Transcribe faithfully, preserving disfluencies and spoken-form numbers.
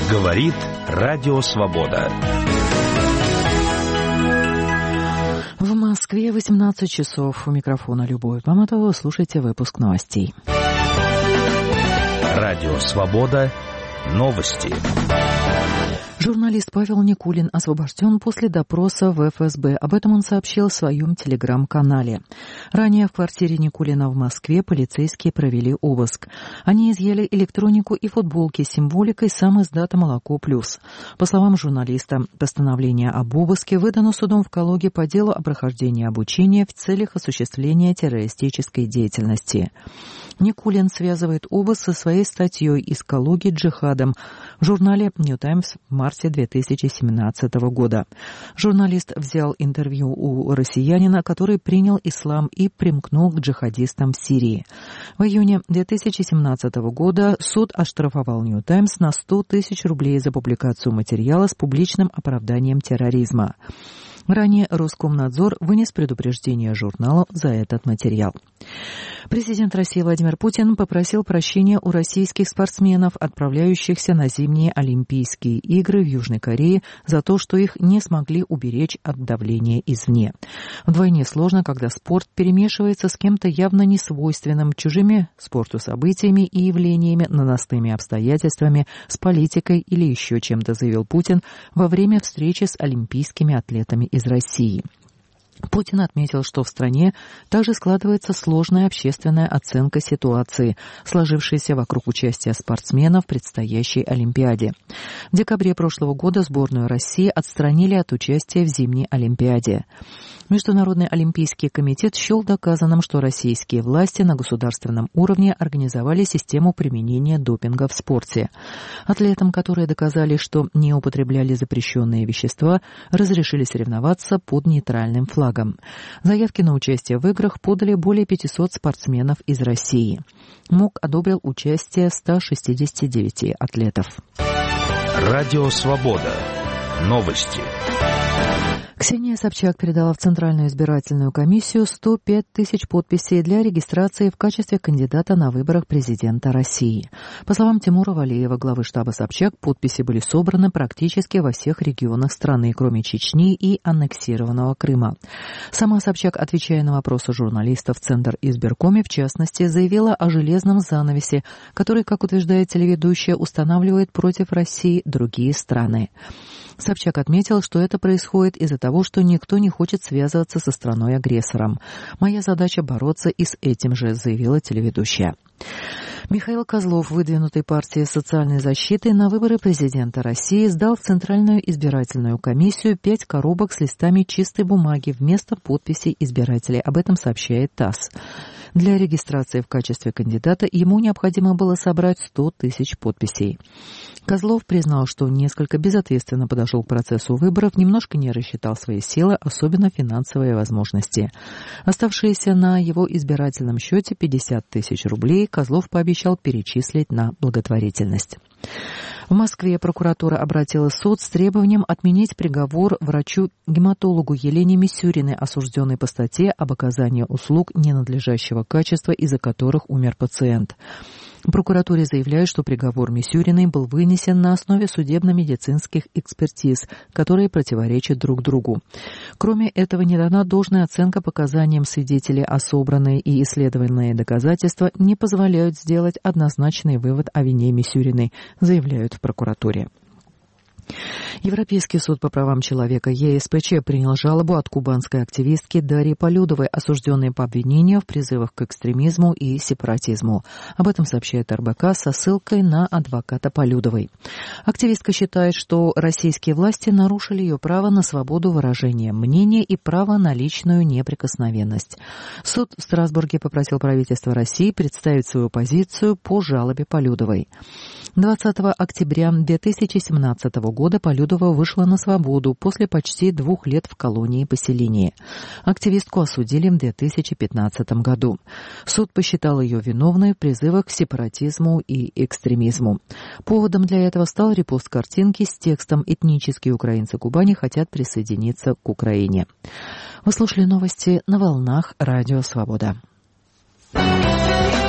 Говорит Радио Свобода. В Москве восемнадцать часов. У микрофона Любовь Маматова. Слушайте выпуск новостей. Радио Свобода. Новости. Журналист Павел Никулин освобожден после допроса в эф эс бэ. Об этом он сообщил в своем телеграм-канале. Ранее в квартире Никулина в Москве полицейские провели обыск. Они изъяли электронику и футболки с символикой сам-издата «Молоко плюс». По словам журналиста, постановление об обыске выдано судом в Калуге по делу о прохождении обучения в целях осуществления террористической деятельности. Никулин связывает обыск со своей статьей из Калуги «Джихадом» в журнале «Нью Таймс» в марте две тысячи семнадцатого года. Журналист взял интервью у россиянина, который принял ислам и примкнул к джихадистам в Сирии. В июне две тысячи семнадцатого года суд оштрафовал «Нью Таймс» на сто тысяч рублей за публикацию материала с публичным оправданием терроризма. Ранее Роскомнадзор вынес предупреждение журналу за этот материал. Президент России Владимир Путин попросил прощения у российских спортсменов, отправляющихся на зимние Олимпийские игры в Южной Корее, за то, что их не смогли уберечь от давления извне. Вдвойне сложно, когда спорт перемешивается с кем-то явно несвойственным, чужими спорту событиями и явлениями, наносными обстоятельствами, с политикой или еще чем-то, заявил Путин во время встречи с олимпийскими атлетами из России. Путин отметил, что в стране также складывается сложная общественная оценка ситуации, сложившейся вокруг участия спортсменов в предстоящей Олимпиаде. В декабре прошлого года сборную России отстранили от участия в зимней Олимпиаде. Международный олимпийский комитет счел доказанным, что российские власти на государственном уровне организовали систему применения допинга в спорте. Атлетам, которые доказали, что не употребляли запрещенные вещества, разрешили соревноваться под нейтральным флагом. Заявки на участие в играх подали более пятисот спортсменов из России. МОК одобрил участие ста шестидесяти девяти атлетов. Радио Свобода. Новости. Ксения Собчак передала в Центральную избирательную комиссию сто пять тысяч подписей для регистрации в качестве кандидата на выборах президента России. По словам Тимура Валеева, главы штаба Собчак, подписи были собраны практически во всех регионах страны, кроме Чечни и аннексированного Крыма. Сама Собчак, отвечая на вопросы журналистов в Центр избиркоме, в частности, заявила о железном занавесе, который, как утверждает телеведущая, устанавливает против России другие страны. Собчак отметил, что это происходит из-за того, что никто не хочет связываться со страной-агрессором. «Моя задача бороться и с этим же», — заявила телеведущая. Михаил Козлов, выдвинутый партией социальной защиты на выборы президента России, сдал в Центральную избирательную комиссию пять коробок с листами чистой бумаги вместо подписей избирателей. Об этом сообщает ТАСС. Для регистрации в качестве кандидата ему необходимо было собрать сто тысяч подписей. Козлов признал, что несколько безответственно подошел к процессу выборов, немножко не рассчитал свои силы, особенно финансовые возможности. Оставшиеся на его избирательном счете пятьдесят тысяч рублей Козлов пообещал перечислить на благотворительность. В Москве прокуратура обратила в суд с требованием отменить приговор врачу-гематологу Елене Мисюриной, осужденной по статье об оказании услуг ненадлежащего качества, из-за которых умер пациент. В прокуратуре заявляют, что приговор Мисюриной был вынесен на основе судебно-медицинских экспертиз, которые противоречат друг другу. Кроме этого, не дана должная оценка показаниям свидетелей, а собранные и исследованные доказательства не позволяют сделать однозначный вывод о вине Мисюриной, заявляют в прокуратуре. Европейский суд по правам человека е эс пэ че принял жалобу от кубанской активистки Дарьи Полюдовой, осужденной по обвинению в призывах к экстремизму и сепаратизму. Об этом сообщает эр бэ ка со ссылкой на адвоката Полюдовой. Активистка считает, что российские власти нарушили ее право на свободу выражения мнения и право на личную неприкосновенность. Суд в Страсбурге попросил правительство России представить свою позицию по жалобе Полюдовой. двадцатого октября две тысячи семнадцатого года Полюдова вышла на свободу после почти двух лет в колонии поселения. Активистку осудили в две тысячи пятнадцатом году. Суд посчитал ее виновной в призывах к сепаратизму и экстремизму. Поводом для этого стал репост картинки с текстом «Этнические украинцы Кубани хотят присоединиться к Украине». Вы слушали новости на волнах Радио Свобода.